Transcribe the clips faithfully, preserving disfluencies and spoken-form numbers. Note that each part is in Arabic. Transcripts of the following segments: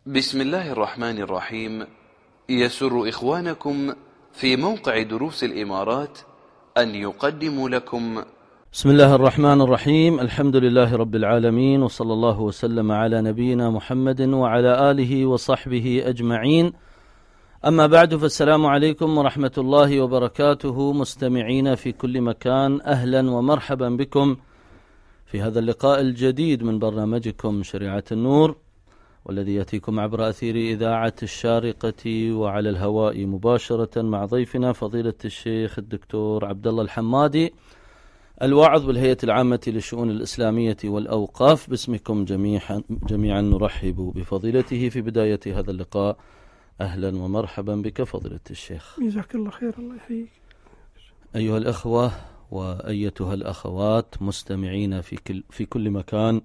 بسم الله الرحمن الرحيم. يسر إخوانكم في موقع دروس الإمارات أن يقدموا لكم بسم الله الرحمن الرحيم. الحمد لله رب العالمين، وصلى الله وسلم على نبينا محمد وعلى آله وصحبه أجمعين. أما بعد، فالسلام عليكم ورحمة الله وبركاته. مستمعين في كل مكان، أهلا ومرحبا بكم في هذا اللقاء الجديد من برنامجكم شريعة النور، والذي يأتيكم عبر أثير إذاعة الشارقة وعلى الهواء مباشرة مع ضيفنا فضيلة الشيخ الدكتور عبد الله الحمادي، الواعظ بالهيئة العامة للشؤون الإسلامية والأوقاف. باسمكم جميعا جميعا نرحب بفضيلته في بداية هذا اللقاء. أهلا ومرحبا بك فضيلة الشيخ. جزاك الله خير. الله يحييك. أيها الأخوة وأيتها الأخوات مستمعين في كل, في كل مكان،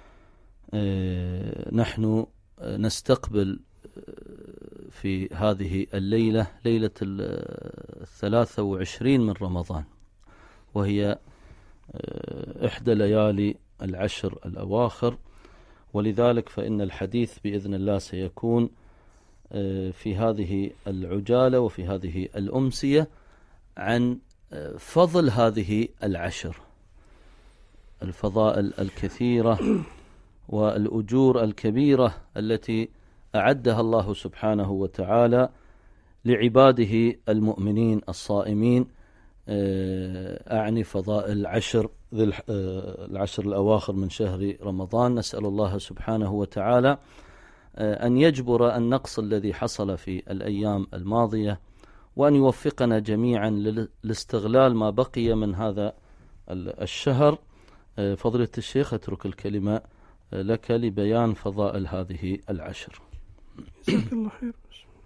نحن نستقبل في هذه الليلة ليلة الثلاثة وعشرين من رمضان، وهي إحدى ليالي العشر الأواخر، ولذلك فإن الحديث بإذن الله سيكون في هذه العجالة وفي هذه الأمسية عن فضل هذه العشر، الفضائل الكثيرة والأجور الكبيرة التي أعدها الله سبحانه وتعالى لعباده المؤمنين الصائمين. أعني فضائل العشر العشر الأواخر من شهر رمضان. نسأل الله سبحانه وتعالى أن يجبر النقص الذي حصل في الأيام الماضية، وأن يوفقنا جميعا لاستغلال ما بقي من هذا الشهر. فضيلة الشيخ، أترك الكلمة لك لبيان فضائل هذه العشر. جزاك الله خير.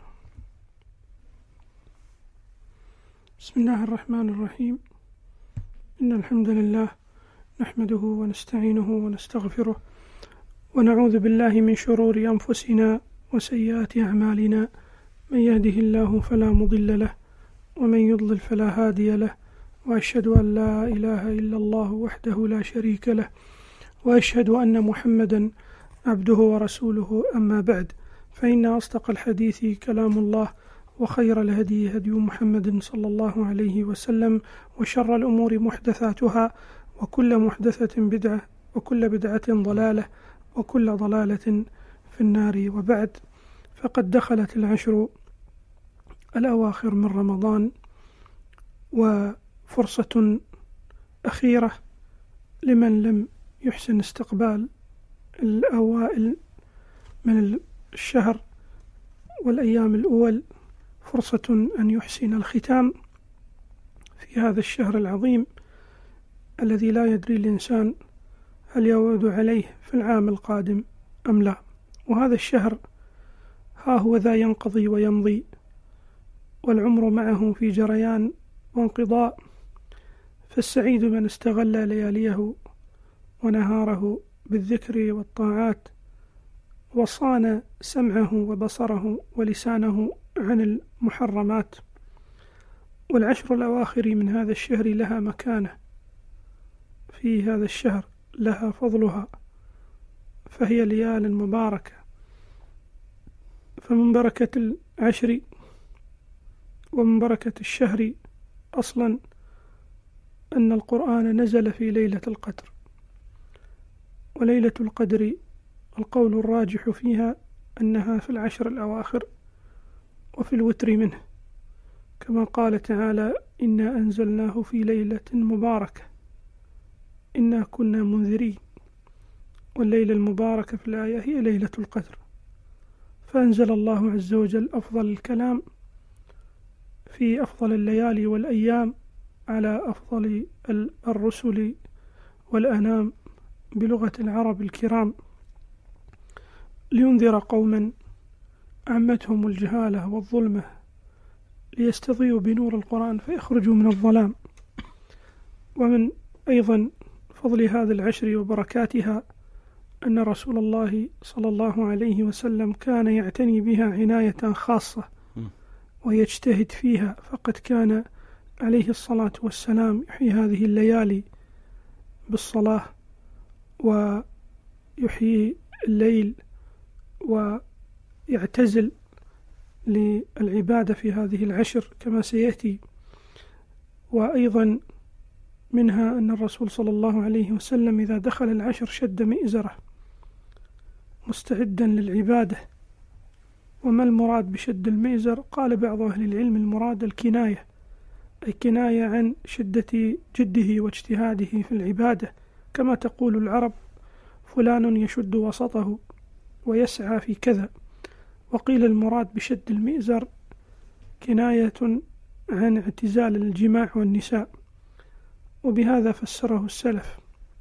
بسم الله الرحمن الرحيم. إن الحمد لله نحمده ونستعينه ونستغفره، ونعوذ بالله من شرور أنفسنا وسيئات أعمالنا. من يهده الله فلا مضل له، ومن يضلل فلا هادي له، وأشهد أن لا إله إلا الله وحده لا شريك له، وأشهد أن محمدا عبده ورسوله. أما بعد، فإن أصدق الحديث كلام الله، وخير الهدي هدي محمد صلى الله عليه وسلم، وشر الأمور محدثاتها، وكل محدثة بدعة، وكل بدعة ضلالة، وكل ضلالة في النار. وبعد، فقد دخلت العشر الأواخر من رمضان، وفرصة أخيرة لمن لم يحسن استقبال الأوائل من الشهر والأيام الأول، فرصة أن يحسن الختام في هذا الشهر العظيم الذي لا يدري الإنسان هل يعود عليه في العام القادم أم لا. وهذا الشهر ها هو ذا ينقضي ويمضي، والعمر معه في جريان وانقضاء. فالسعيد من استغل لياليه ونهاره بالذكر والطاعات، وصان سمعه وبصره ولسانه عن المحرمات. والعشر الأواخر من هذا الشهر لها مكانة في هذا الشهر، لها فضلها، فهي ليال مباركة. فمن بركة العشر ومن بركة الشهر أصلا أن القرآن نزل في ليلة القدر، وليلة القدر القول الراجح فيها أنها في العشر الأواخر وفي الوتر منه، كما قال تعالى: إنا أنزلناه في ليلة مباركة إنا كنا منذرين. والليلة المباركة في الآية هي ليلة القدر. فأنزل الله عز وجل أفضل الكلام في أفضل الليالي والأيام على أفضل الرسل والأنام بلغة العرب الكرام، لينذر قوما أعمتهم الجهالة والظلمة، ليستضيئوا بنور القرآن فيخرجوا من الظلام. ومن أيضا فضل هذا العشر وبركاتها أن رسول الله صلى الله عليه وسلم كان يعتني بها عناية خاصة ويجتهد فيها، فقد كان عليه الصلاة والسلام يحيي هذه الليالي بالصلاة، ويحيي الليل يعتزل للعبادة في هذه العشر كما سيأتي. وأيضا منها أن الرسول صلى الله عليه وسلم إذا دخل العشر شد مئزره مستعدا للعبادة. وما المراد بشد المئزر؟ قال بعض أهل العلم المراد الكناية، أي كناية عن شدة جده واجتهاده في العبادة، كما تقول العرب فلان يشد وسطه ويسعى في كذا. وقيل المراد بشد المئزر كناية عن اعتزال الجماع والنساء، وبهذا فسره السلف.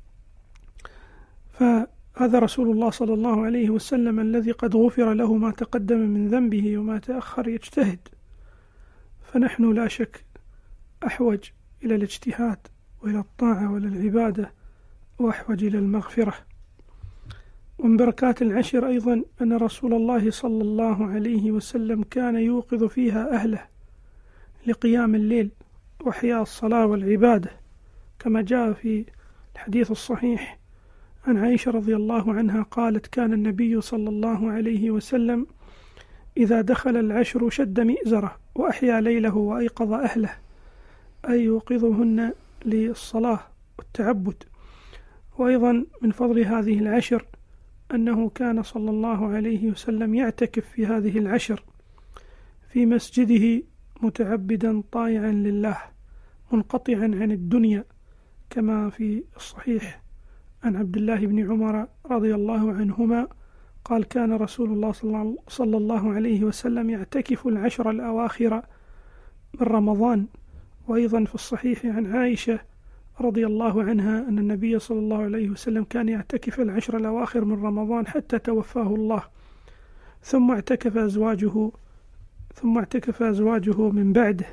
فهذا رسول الله صلى الله عليه وسلم الذي قد غفر له ما تقدم من ذنبه وما تأخر يجتهد، فنحن لا شك أحوج إلى الاجتهاد وإلى الطاعة وإلى العبادة وأحوج إلى المغفرة. ومن بركات العشر أيضا أن رسول الله صلى الله عليه وسلم كان يوقظ فيها أهله لقيام الليل وإحياء الصلاة والعبادة، كما جاء في الحديث الصحيح عن عائشة رضي الله عنها قالت: كان النبي صلى الله عليه وسلم إذا دخل العشر شد مئزره وأحيا ليله وأيقظ أهله، أي يوقظهن للصلاة والتعبد. وأيضا من فضل هذه العشر أنه كان صلى الله عليه وسلم يعتكف في هذه العشر في مسجده متعبدا طائعا لله منقطعا عن الدنيا، كما في الصحيح عن عبد الله بن عمر رضي الله عنهما قال: كان رسول الله صلى الله عليه وسلم يعتكف العشر الأواخر من رمضان. وأيضا في الصحيح عن عائشة رضي الله عنها أن النبي صلى الله عليه وسلم كان يعتكف العشر الأواخر من رمضان حتى توفاه الله، ثم اعتكف أزواجه ثم اعتكف أزواجه من بعده.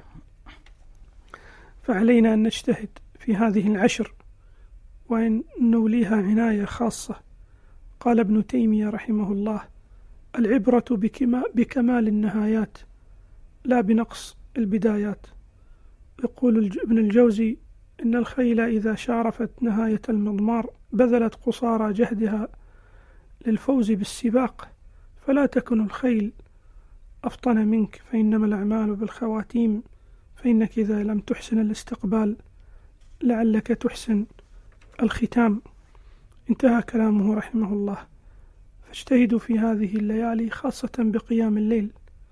فعلينا أن نجتهد في هذه العشر وأن نوليها عناية خاصة. قال ابن تيمية رحمه الله: العبرة بكمال النهايات لا بنقص البدايات. يقول ابن الجوزي: إن الخيل إذا شارفت نهاية المضمار بذلت قصارى جهدها للفوز بالسباق، فلا تكن الخيل أفطن منك، فإنما الأعمال بالخواتيم، فإنك إذا لم تحسن الاستقبال لعلك تحسن الختام. انتهى كلامه رحمه الله. فاجتهدوا في هذه الليالي خاصة بقيام الليل،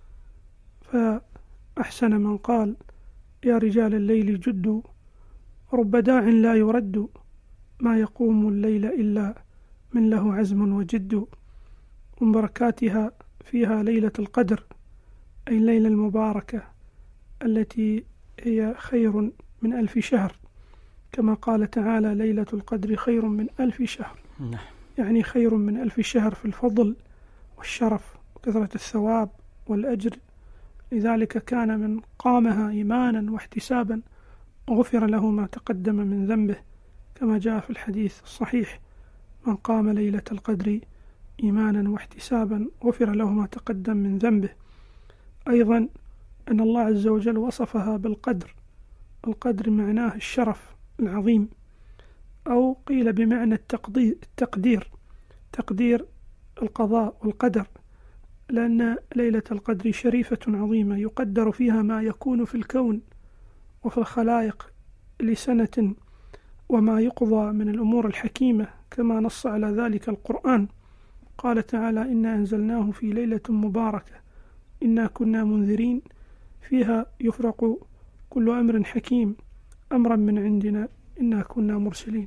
فأحسن من قال: يا رجال الليل جدوا، رب داع لا يرد، ما يقوم الليل إلا من له عزم وجد. ومن بركاتها فيها ليلة القدر، أي الليلة المباركة التي هي خير من ألف شهر، كما قال تعالى: ليلة القدر خير من ألف شهر، يعني خير من ألف شهر في الفضل والشرف وكثرة الثواب والأجر. لذلك كان من قامها إيمانا واحتسابا غفر له ما تقدم من ذنبه، كما جاء في الحديث الصحيح: من قام ليلة القدر إيمانا واحتسابا غفر له ما تقدم من ذنبه. أيضا أن الله عز وجل وصفها بالقدر، القدر معناه الشرف العظيم، أو قيل بمعنى التقدير التقدير تقدير القضاء والقدر، لأن ليلة القدر شريفة عظيمة يقدر فيها ما يكون في الكون وفي الخلائق لسنة، وما يقضى من الأمور الحكيمة، كما نص على ذلك القرآن. قال تعالى: إنا أنزلناه في ليلة مباركة إنا كنا منذرين فيها يفرق كل أمر حكيم أمرا من عندنا إنا كنا مرسلين.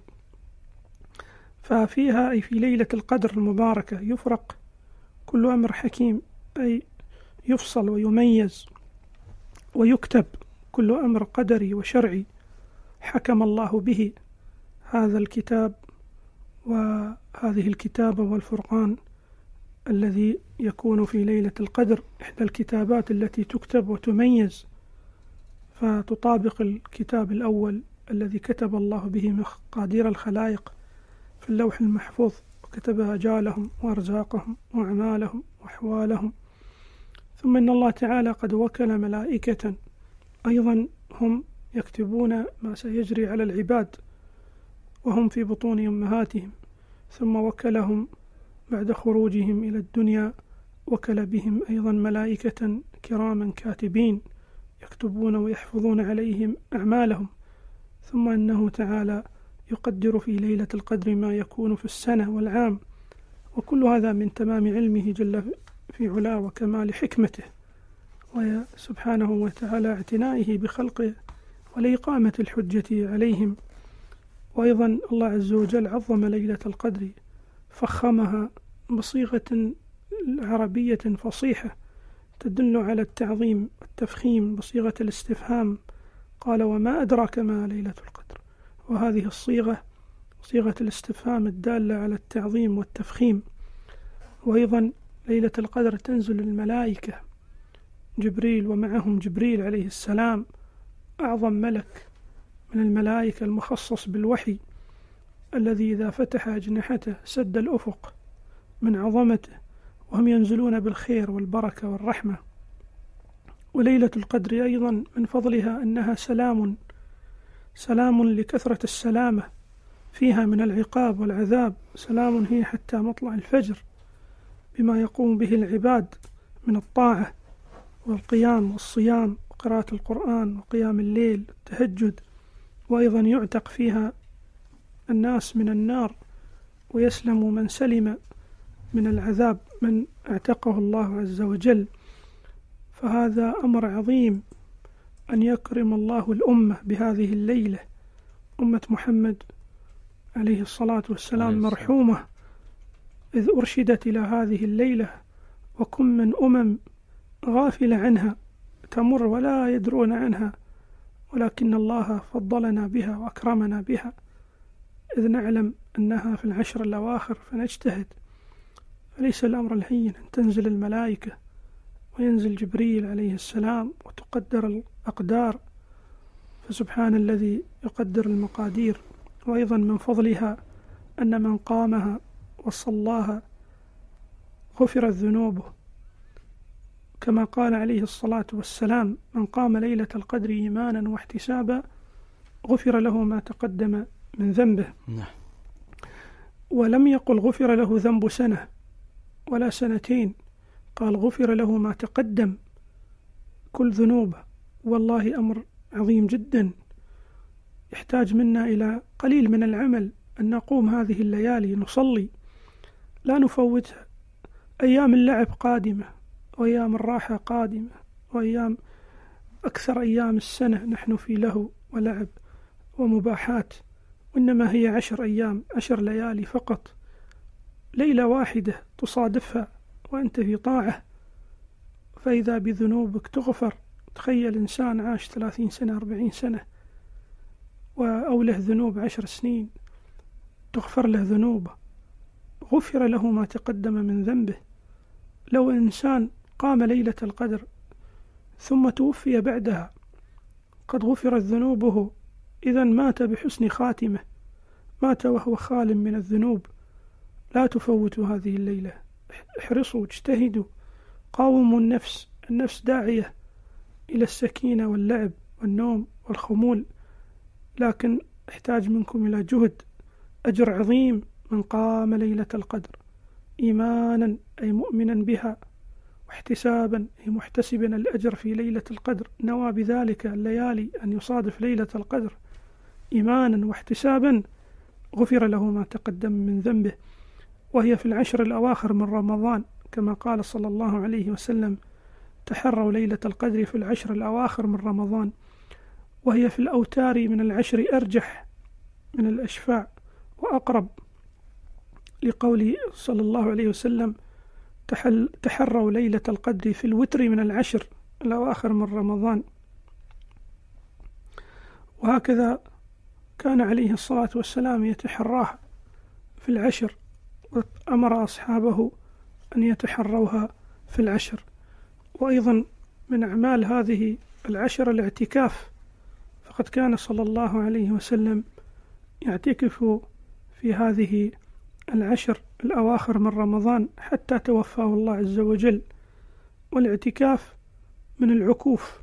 ففيها أي في ليلة القدر المباركة يفرق كل أمر حكيم، أي يفصل ويميز ويكتب كل أمر قدري وشرعي حكم الله به. هذا الكتاب وهذه الكتابة والفرقان الذي يكون في ليلة القدر إحدى الكتابات التي تكتب وتميز، فتطابق الكتاب الأول الذي كتب الله به مقادير الخلائق في اللوح المحفوظ، وكتب أجالهم وأرزاقهم وأعمالهم وأحوالهم. ثم إن الله تعالى قد وكل ملائكة أيضا هم يكتبون ما سيجري على العباد وهم في بطون أمهاتهم، ثم وكلهم بعد خروجهم إلى الدنيا وكل بهم أيضا ملائكة كراما كاتبين يكتبون ويحفظون عليهم أعمالهم. ثم أنه تعالى يقدر في ليلة القدر ما يكون في السنة والعام، وكل هذا من تمام علمه جل في علاه وكمال حكمته وسبحانه وتعالى اعتنائه بخلقه ولإقامة الحجة عليهم. وأيضا الله عز وجل عظم ليلة القدر، فخمها بصيغة عربية فصيحة تدل على التعظيم والتفخيم بصيغة الاستفهام، قال وما أدراك ما ليلة القدر. وهذه الصيغة صيغة الاستفهام الدالة على التعظيم والتفخيم. وأيضا ليلة القدر تنزل الملائكة جبريل ومعهم جبريل عليه السلام، أعظم ملك من الملائكة المخصص بالوحي، الذي إذا فتح أجنحته سد الأفق من عظمته، وهم ينزلون بالخير والبركة والرحمة. وليلة القدر أيضا من فضلها أنها سلام سلام لكثرة السلامة فيها من العقاب والعذاب، سلام هي حتى مطلع الفجر بما يقوم به العباد من الطاعة والقيام والصيام وقراءة القرآن وقيام الليل والتهجد. وأيضا يعتق فيها الناس من النار ويسلم من سلم من العذاب من اعتقه الله عز وجل. فهذا أمر عظيم أن يكرم الله الأمة بهذه الليلة. أمة محمد عليه الصلاة والسلام مرحومة إذ أرشدت إلى هذه الليلة، وكم من أمم غافلة عنها تمر ولا يدرون عنها، ولكن الله فضلنا بها وأكرمنا بها، إذ نعلم أنها في العشر الأواخر فنجتهد. فليس الأمر الهين أن تنزل الملائكة وينزل جبريل عليه السلام وتقدر الأقدار، فسبحان الذي يقدر المقادير. وأيضا من فضلها أن من قامها وصلاها غفرت ذنوبه، كما قال عليه الصلاة والسلام من قام ليلة القدر إيمانا واحتسابا غفر له ما تقدم من ذنبه. ولم يقل غفر له ذنب سنة ولا سنتين، قال غفر له ما تقدم كل ذنوبه. والله أمر عظيم جدا يحتاج منا إلى قليل من العمل، أن نقوم هذه الليالي نصلي لا نفوتها. أيام اللعب قادمة وأيام الراحة قادمة، وأيام أكثر أيام السنة نحن في له ولعب ومباحات، وإنما هي عشر أيام عشر ليالي فقط، ليلة واحدة تصادفها وأنت في طاعة، فإذا بذنوبك تغفر. تخيل إنسان عاش ثلاثين سنة أربعين سنة أو له ذنوب عشر سنين تغفر له ذنوبه، غفر له ما تقدم من ذنبه. لو إنسان قام ليلة القدر ثم توفي بعدها قد غفرت ذنوبه، إذن مات بحسن خاتمة، مات وهو خال من الذنوب. لا تفوتوا هذه الليلة، احرصوا اجتهدوا، قاوموا النفس. النفس داعية إلى السكينة واللعب والنوم والخمول، لكن احتاج منكم إلى جهد. أجر عظيم من قام ليلة القدر إيمانا أي مؤمنا بها، واحتسابا أي محتسبا الأجر في ليلة القدر، نوى بذلك الليالي أن يصادف ليلة القدر إيمانا واحتسابا غفر له ما تقدم من ذنبه. وهي في العشر الأواخر من رمضان، كما قال صلى الله عليه وسلم تحروا ليلة القدر في العشر الأواخر من رمضان. وهي في الأوتار من العشر أرجح من الأشفاع وأقرب، لقوله صلى الله عليه وسلم تحروا ليلة القدر في الوتر من العشر الأواخر من رمضان. وهكذا كان عليه الصلاة والسلام يتحراها في العشر، وأمر أصحابه أن يتحروها في العشر. وأيضا من أعمال هذه العشر الاعتكاف، فقد كان صلى الله عليه وسلم يعتكف في هذه العشر الأواخر من رمضان حتى توفاه الله عز وجل. والاعتكاف من العكوف،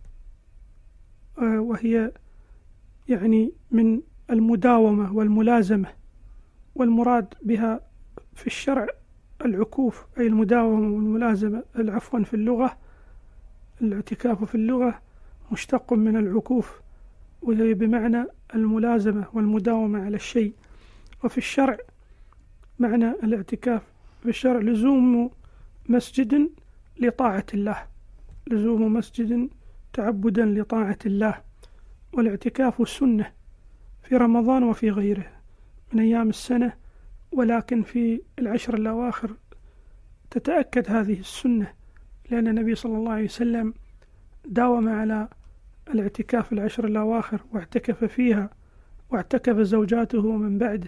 وهي يعني من المداومة والملازمة، والمراد بها في الشرع العكوف أي المداومة والملازمة، العفوا في اللغة الاعتكاف في اللغة مشتق من العكوف، وهي بمعنى الملازمة والمداومة على الشيء. وفي الشرع معنى الاعتكاف في الشرع لزوم مسجد لطاعة الله، لزوم مسجد تعبدا لطاعة الله. والاعتكاف السنة في رمضان وفي غيره من أيام السنة، ولكن في العشر الأواخر تتأكد هذه السنة، لأن النبي صلى الله عليه وسلم داوم على الاعتكاف في العشر الأواخر واعتكف فيها، واعتكف زوجاته من بعده.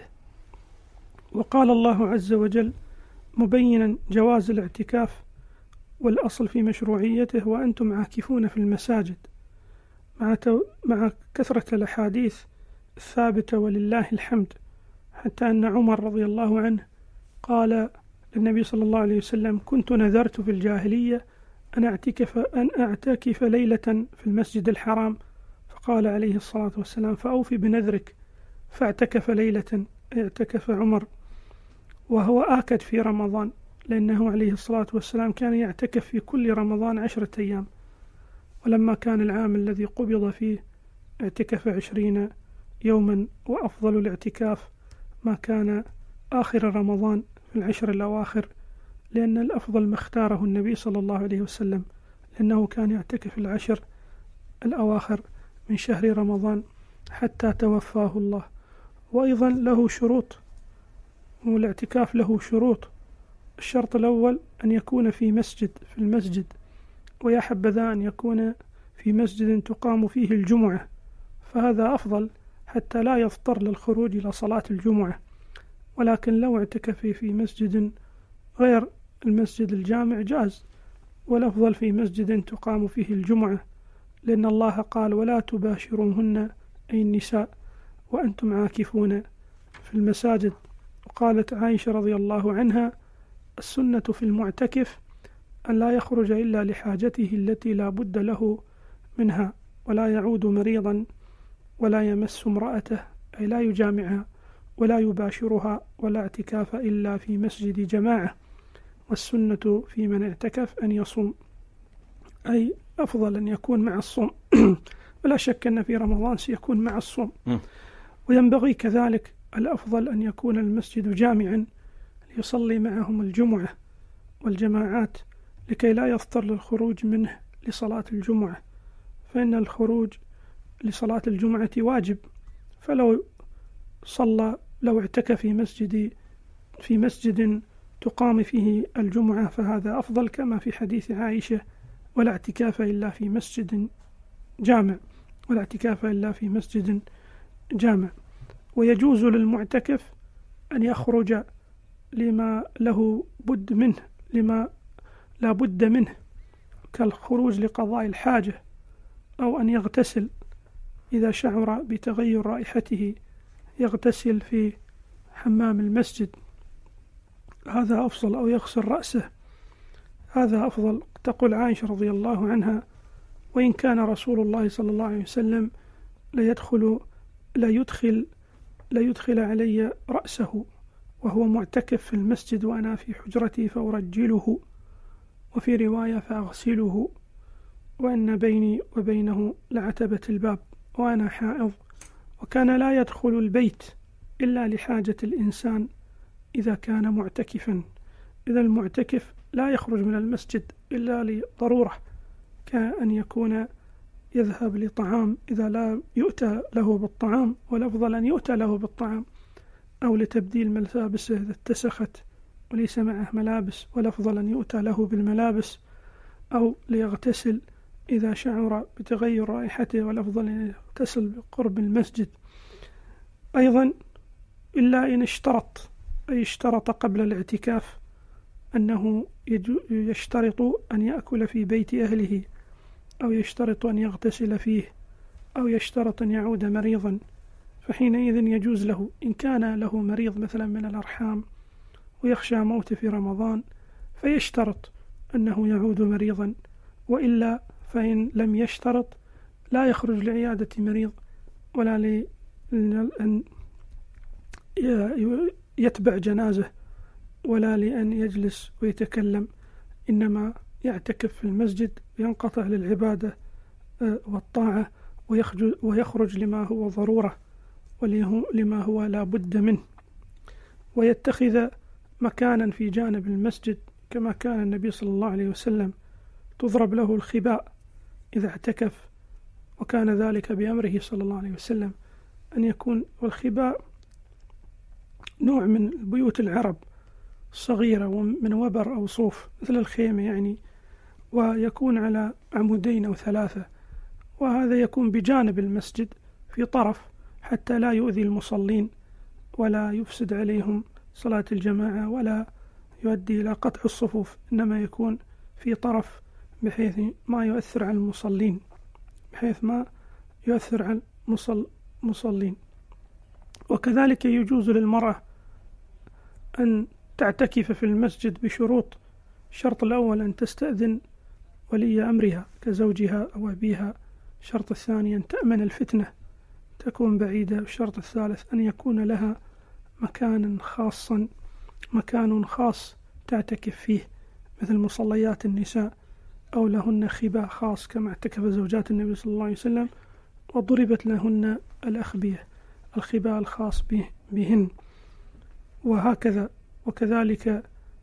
وقال الله عز وجل مبينا جواز الاعتكاف والأصل في مشروعيته: وأنتم عاكفون في المساجد، مع, مع كثرة الأحاديث الثابتة ولله الحمد، حتى أن عمر رضي الله عنه قال للنبي صلى الله عليه وسلم: كنت نذرت في الجاهلية أن أعتكف, أن أعتكف ليلة في المسجد الحرام، فقال عليه الصلاة والسلام: فأوفي بنذرك. فاعتكف ليلة، اعتكف عمر، وهو آكد في رمضان، لأنه عليه الصلاة والسلام كان يعتكف في كل رمضان عشرة أيام، ولما كان العام الذي قبض فيه اعتكف عشرين يوما. وأفضل الاعتكاف ما كان آخر رمضان في العشر الأواخر، لأن الأفضل ما اختاره النبي صلى الله عليه وسلم، لأنه كان يعتكف العشر الأواخر من شهر رمضان حتى توفاه الله. وأيضا له شروط، والاعتكاف له شروط. الشرط الأول أن يكون في مسجد في المسجد، ويا حبذا أن يكون في مسجد تقام فيه الجمعة، فهذا أفضل حتى لا يضطر للخروج إلى صلاة الجمعة. ولكن لو اعتكف في مسجد غير المسجد الجامع جاز، والأفضل في مسجد تقام فيه الجمعة، لأن الله قال: ولا تباشرونهن أي النساء وأنتم عاكفون في المساجد. وقالت عائشة رضي الله عنها: السنة في المعتكف أن لا يخرج إلا لحاجته التي لا بد له منها، ولا يعود مريضا، ولا يمس امرأته أي لا يجامعها، ولا يباشرها، ولا اعتكاف إلا في مسجد جماعة. والسنة في من اعتكف أن يصوم، أي أفضل أن يكون مع الصوم ولا شك أن في رمضان سيكون مع الصوم. وينبغي كذلك الأفضل أن يكون المسجد جامعا ليصلي معهم الجمعة والجماعات، لكي لا يضطر للخروج منه لصلاة الجمعة، فإن الخروج لصلاة الجمعة واجب. فلو صلى لو اعتكف في مسجد في مسجد تقام فيه الجمعة فهذا أفضل، كما في حديث عائشة: ولا اعتكاف إلا في مسجد جامع، ولا اعتكاف إلا في مسجد جامع. ويجوز للمعتكف أن يخرج لما له بد منه، لما لا بد منه، كالخروج لقضاء الحاجة، أو أن يغتسل إذا شعر بتغير رائحته، يغتسل في حمام المسجد، هذا أفضل، أو يغسل رأسه، هذا أفضل. تقول عائشة رضي الله عنها: وإن كان رسول الله صلى الله عليه وسلم ليدخل ليدخل ليدخل علي رأسه وهو معتكف في المسجد وأنا في حجرتي فأرجله، وفي رواية فأغسله، وأن بيني وبينه لعتبة الباب وأنا حائض. وكان لا يدخل البيت إلا لحاجة الإنسان إذا كان معتكفا. إذا المعتكف لا يخرج من المسجد إلا لضرورة، كأن يكون يذهب لطعام إذا لا يؤتى له بالطعام، والأفضل أن يؤتى له بالطعام، أو لتبديل ملابسه إذا اتسخت وليس معه ملابس، والأفضل أن يؤتى له بالملابس، أو ليغتسل إذا شعر بتغير رائحته، والأفضل أن يغتسل بقرب المسجد. أيضا إلا إن اشترط، أي اشترط قبل الاعتكاف أنه يشترط أن يأكل في بيت أهله، أو يشترط أن يغتسل فيه، أو يشترط أن يعود مريضا، فحينئذ يجوز له. إن كان له مريض مثلا من الأرحام ويخشى موت في رمضان فيشترط أنه يعود مريضا، وإلا فإن لم يشترط لا يخرج لعيادة مريض، ولا لأن يتبع جنازة ولا لأن يجلس ويتكلم، إنما يعتكف في المسجد، ينقطع للعبادة والطاعة، ويخرج لما هو ضرورة ولما هو لا بد منه، ويتخذ مكانا في جانب المسجد كما كان النبي صلى الله عليه وسلم تضرب له الخباء إذا اعتكف، وكان ذلك بأمره صلى الله عليه وسلم أن يكون، والخباء نوع من بيوت العرب صغيرة من وبر أو صوف مثل الخيمة يعني، ويكون على عمودين أو ثلاثة، وهذا يكون بجانب المسجد في طرف حتى لا يؤذي المصلين ولا يفسد عليهم صلاة الجماعة ولا يؤدي إلى قطع الصفوف، إنما يكون في طرف بحيث ما يؤثر على المصلين بحيث ما يؤثر على المصلين. وكذلك يجوز للمرأة أن تعتكف في المسجد بشروط. الشرط الأول أن تستأذن ولي أمرها كزوجها أو أبيها، الشرط الثاني أن تأمن الفتنة تكون بعيدة، الشرط الثالث أن يكون لها مكان خاصا مكان خاص تعتكف فيه مثل مصليات النساء، أو لهن خباء خاص كما اعتكف زوجات النبي صلى الله عليه وسلم، وضربت لهن الأخبية الخباء الخاص بهن، وهكذا. وكذلك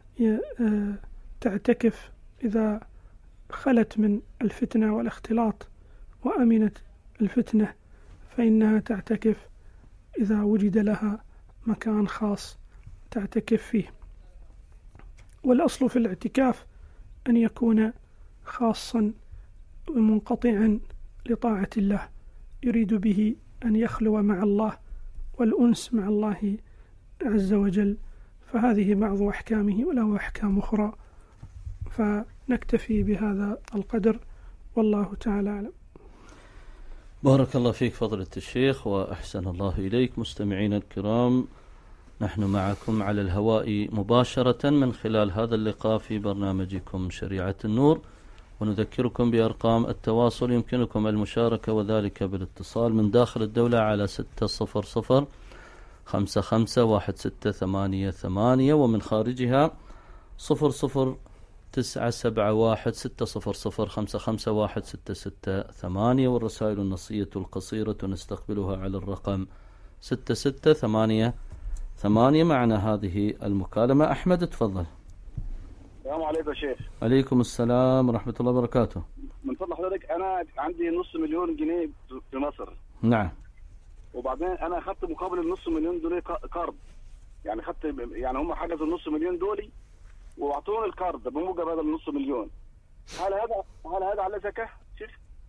تعتكف إذا خلت من الفتنة والاختلاط وأمنت الفتنة، فإنها تعتكف إذا وجد لها مكان خاص تعتكف فيه. والأصل في الاعتكاف أن يكون خاصا ومنقطعا لطاعة الله، يريد به أن يخلو مع الله والأنس مع الله عز وجل، فهذه بعض أحكامه وله أحكام أخرى، فنكتفي بهذا القدر والله تعالى أعلم. بارك الله فيك فضيلة الشيخ وأحسن الله إليك. مستمعين الكرام، نحن معكم على الهواء مباشرة من خلال هذا اللقاء في برنامجكم شريعة النور، ونذكركم بأرقام التواصل يمكنكم المشاركة وذلك بالاتصال من داخل الدولة على ستة صفر صفر خمسة خمسة واحد ستة ثمانية ثمانية، ومن خارجها صفر صفر تسعة سبعة واحد ستة صفر صفر خمسة خمسة واحد ستة ستة ثمانية، والرسائل النصية القصيرة نستقبلها على الرقم ستة ستة ثمانية ثمانية. معنا هذه المكالمة. أحمد تفضل. السلام عليكم يا شيخ. عليكم السلام ورحمة الله وبركاته. من فضل حضرتك، أنا عندي نص مليون جنيه في مصر. نعم. وبعدين أنا أخذت مقابل النص مليون دول قرض، يعني أخذت، يعني هم حجزوا النص مليون دولي وأعطوني القرض بموجب هذا النص مليون. هل هذا هل هذا على زكاة شيخ؟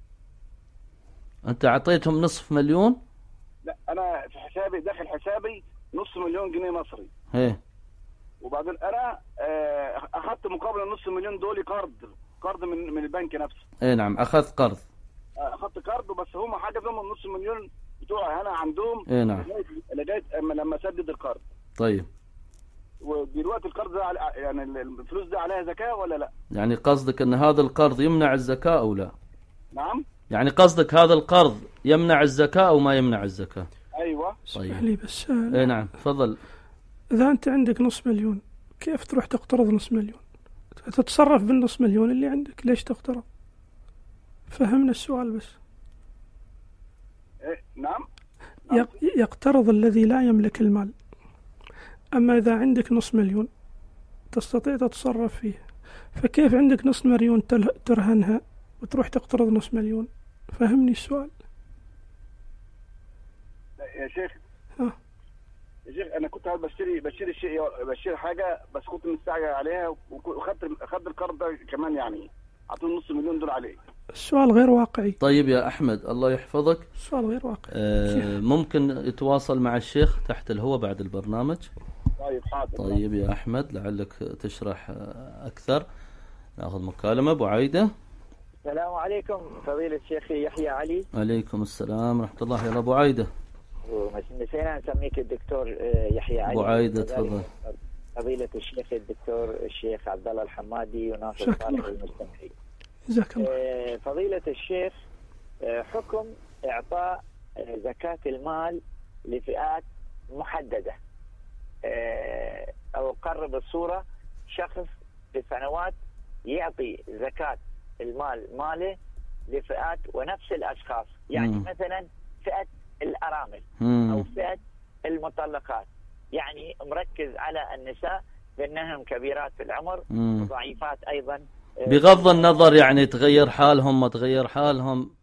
أنت أعطيتهم نصف مليون؟ لا، أنا في حسابي داخل حسابي نص مليون جنيه مصري. هي. وبعدين أنا أخذت مقابل النص مليون دولي قرض قرض من من البنك نفسه. إيه نعم، أخذت قرض. أخذت قرض، بس هم حجزوا من النص مليون بتوعي أنا عندهم. إيه نعم. لغاية لما أسدد القرض. طيب. ودلوقتي القرض ده يعني الفلوس دي عليها زكاة ولا لا؟ يعني قصدك أن هذا القرض يمنع الزكاة أو لا؟ نعم. يعني قصدك هذا القرض يمنع الزكاة أو ما يمنع الزكاة؟ أيوة. طيب. لي بس. إيه نعم تفضل. إذا أنت عندك نص مليون، كيف تروح تقترض نص مليون؟ تتصرف بالنص مليون اللي عندك، ليش تقترض؟ فهمنا السؤال بس. إيه نعم. يقترض الذي لا يملك المال، أما إذا عندك نص مليون تستطيع تتصرف فيه، فكيف عندك نص مليون ترهنها وتروح تقترض نص مليون؟ فهمني السؤال يا شيخ. ها. يا شيخ أنا كنت بشتري بشتري شيء بشتري حاجة، بس كنت مستعجل عليها وخدت خدت القرض ده كمان، يعني أعطوني نص مليون دول عليه. السؤال غير واقعي. طيب يا أحمد الله يحفظك، السؤال غير واقعي. آه ممكن يتواصل مع الشيخ تحت الهواء بعد البرنامج. طيب حاضر. طيب يا أحمد لعلك تشرح أكثر. نأخذ مكالمة. أبو عايدة. السلام عليكم فضيلة الشيخ يحيى علي. عليكم السلام ورحمة الله. يا أبو عايدة. نسينا نسميك الدكتور يحيى علي. أبو عايدة تفضل. فضيلة الشيخ الدكتور الشيخ عبد الله الحمادي وناصر صالح المستمعين. جزاك الله. فضيلة الشيخ، حكم إعطاء زكاة المال لفئات محددة، أو أقرب الصورة شخص في سنوات يعطي زكاة المال ماله لفئات ونفس الأشخاص، يعني مم. مثلا فئة الأرامل مم. أو فئة المطلقات، يعني مركز على النساء لأنهم كبيرات في العمر مم. وضعيفات أيضا. بغض النظر يعني تغير حالهم ما تغير حالهم.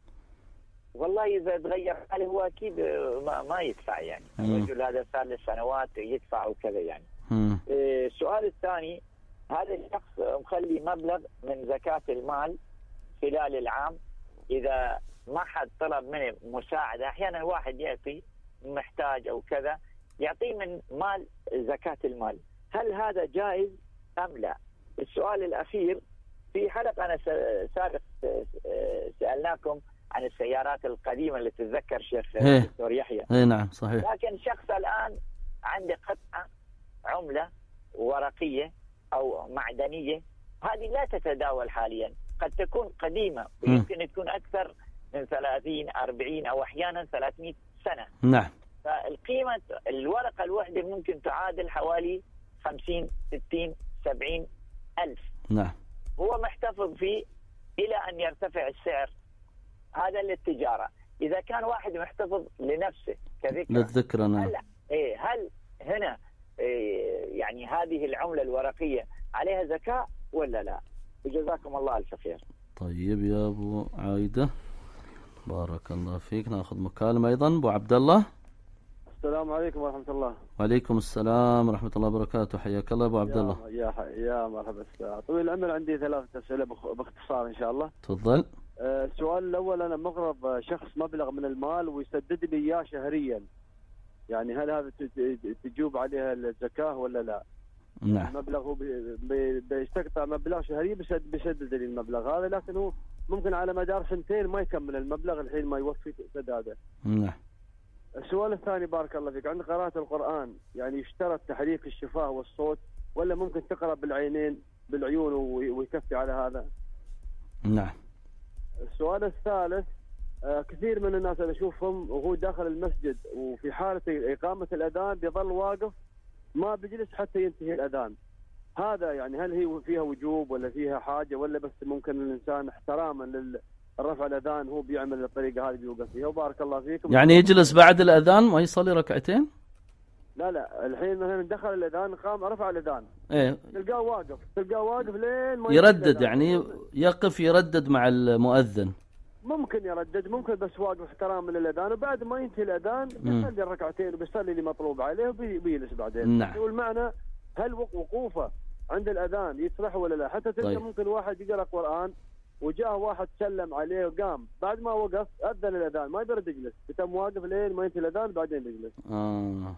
والله إذا تغير حاله هو أكيد ما, ما يدفع، يعني مم. الرجل هذا صار له سنوات يدفع وكذا يعني. مم. إيه، السؤال الثاني، هذا الشخص مخلي مبلغ من زكاة المال خلال العام، إذا ما حد طلب منه مساعدة، أحيانا واحد يأتي محتاج أو كذا يعطيه من مال زكاة المال، هل هذا جائز أم لا؟ السؤال الأخير، في حلقة أنا سابق سألناكم عن السيارات القديمة اللي تتذكر شيخ دكتور يحيى. اي نعم صحيح. لكن شخص الآن عنده قطعة عملة ورقية أو معدنية، هذه لا تتداول حاليا، قد تكون قديمة ويمكن تكون أكثر من ثلاثين أربعين أو أحيانا ثلاثمئة سنة. نعم. فالقيمة الورقة الواحدة ممكن تعادل حوالي خمسين ستين سبعين ألف. نعم. هو محتفظ فيه إلى أن يرتفع السعر، هذا للتجارة. إذا كان واحد محتفظ لنفسه كذكرى للذكرى، نعم. هل, إيه هل هنا إيه يعني هذه العملة الورقية عليها زكاة ولا لا؟ وجزاكم الله ألف خير. طيب يا أبو عايدة، بارك الله فيك. ناخذ مكالمة أيضا. أبو عبد الله. السلام عليكم ورحمة الله. وعليكم السلام ورحمة الله وبركاته. حياك الله أبو عبد الله. يا يا مرحبا. طويل العمر، عندي ثلاثة أسئلة باختصار إن شاء الله. تفضل. أه السؤال الأول، أنا مقرض شخص مبلغ من المال ويسدد لي إياه شهريا، يعني هل هذا تجوب عليها الزكاة ولا لا؟ نعم. المبلغ هو بيستقطع مبلغ شهري بيسدد بيسدد لي المبلغ هذا، لكن هو ممكن على مدار سنتين ما يكمل المبلغ الحين ما يوفي سداده. نعم. السؤال الثاني بارك الله فيك، عند قراءة القرآن يعني يشترط تحريك الشفاه والصوت ولا ممكن تقرأ بالعينين بالعيون ويكفي على هذا؟ نعم. السؤال الثالث، آه كثير من الناس أنا أشوفهم وهو داخل المسجد وفي حالة إقامة الأذان بيظل واقف ما بيجلس حتى ينتهي الأذان، هذا يعني هل هي فيها وجوب ولا فيها حاجة ولا بس ممكن الإنسان احتراما لل الرفع الأذان هو بيعمل الطريقة هذه بيوقف فيها؟ وبارك الله فيكم. يعني يجلس بعد الأذان ما يصلي ركعتين؟ لا لا، الحين مثلا دخل الأذان قام رفع الأذان، ايه تلقاه واقف تلقاه واقف لين ما يردد، يعني يقف يردد مع المؤذن. ممكن يردد، ممكن بس واقف احتراما للأذان، وبعد ما ينتهي الأذان بيصلي الركعتين وبيصلي اللي مطلوب عليه وبيجلس بعدين. نعم. والمعنى هل وقوفه عند الأذان يصلح ولا لا؟ حتى تلقى طيب. ممكن واحد يقرأ قرآن وجاء واحد سلم عليه وقام، بعد ما وقف أذن الأذان ما يقدر يجلس، يتم واقف لين ما ينتهي الأذان بعدين يجلس. آه.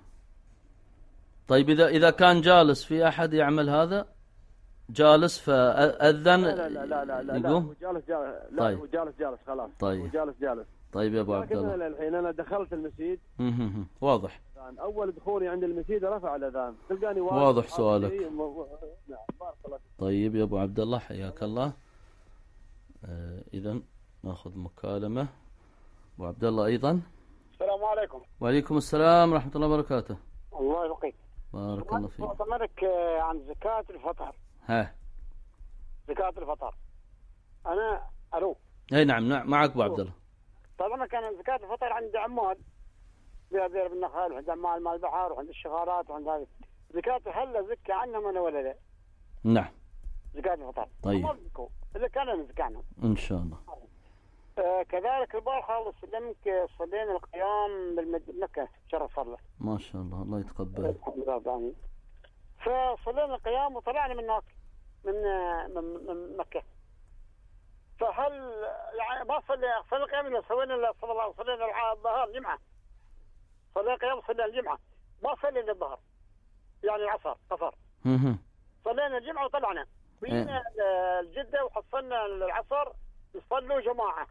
طيب إذا إذا كان جالس، في أحد يعمل هذا؟ جالس فأذن لا لا لا لا لا لا, لا هو جالس جالس لا طيب. هو جالس جالس خلاص. طيب. هو جالس جالس. طيب يا أبو عبد الله. لكن الحين أنا دخلت المسجد. واضح. أول دخولي عند المسجد رفع الأذان، تلقاني واضح. واضح سؤالك. نعم بارك الله فيك. طيب يا أبو عبد الله حياك الله. آه إذا ناخذ مكالمة. أبو عبد الله أيضا. السلام عليكم. وعليكم السلام ورحمة الله وبركاته. الله يبقيك. بارك الله فيك. أطمنك عن زكاة الفطر. ها. زكاة الفطر. أنا ألو. أي نعم نعم معك أبو عبد الله. طبعا كان زكاة الفطر عند عمال بير بالنخل وعند عمال مال البحر وعند الشغالات وعند هذه. زكاة هل زكى عنهم أنا ولا لا؟ نعم. زكاة الفطر. طيب. إذا كان زكاهم. إن شاء الله. آه كذلك البارحة سلمك صلينا القيام بالمكة شرف الله. ما شاء الله الله يتقبل. يعني. فصلينا القيام وطلعنا من هناك من من من مكة. فهل يعني ما صلي صلي القيام سوينا صلى الله صلينا الظهر الجمعة. صلينا القيام صلينا الجمعة ما صلينا الظهر يعني العصر قصر. صلينا الجمعة وطلعنا. وجينا الجدة وحصلنا العصر يصلوا جماعة.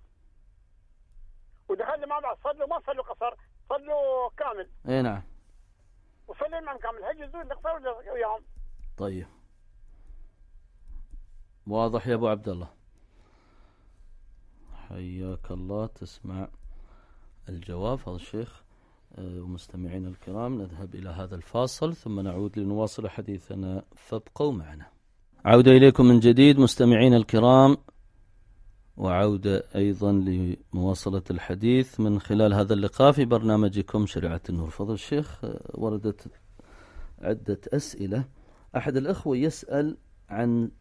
ودخلنا مع بعض صلوا ما صلوا قصر صلوا كامل. اي نعم. وصلينا معهم كامل هجزوا نقصر وياهم. طيب. واضح يا ابو عبد الله. حياك الله. تسمع الجواب هذا الشيخ ومستمعينا الكرام نذهب إلى هذا الفاصل ثم نعود لنواصل حديثنا، فابقوا معنا. عودة إليكم من جديد مستمعينا الكرام، وعودة أيضا لمواصلة الحديث من خلال هذا اللقاء في برنامجكم شريعة النور. فضل الشيخ، وردت عدة أسئلة. أحد الأخوة يسأل عن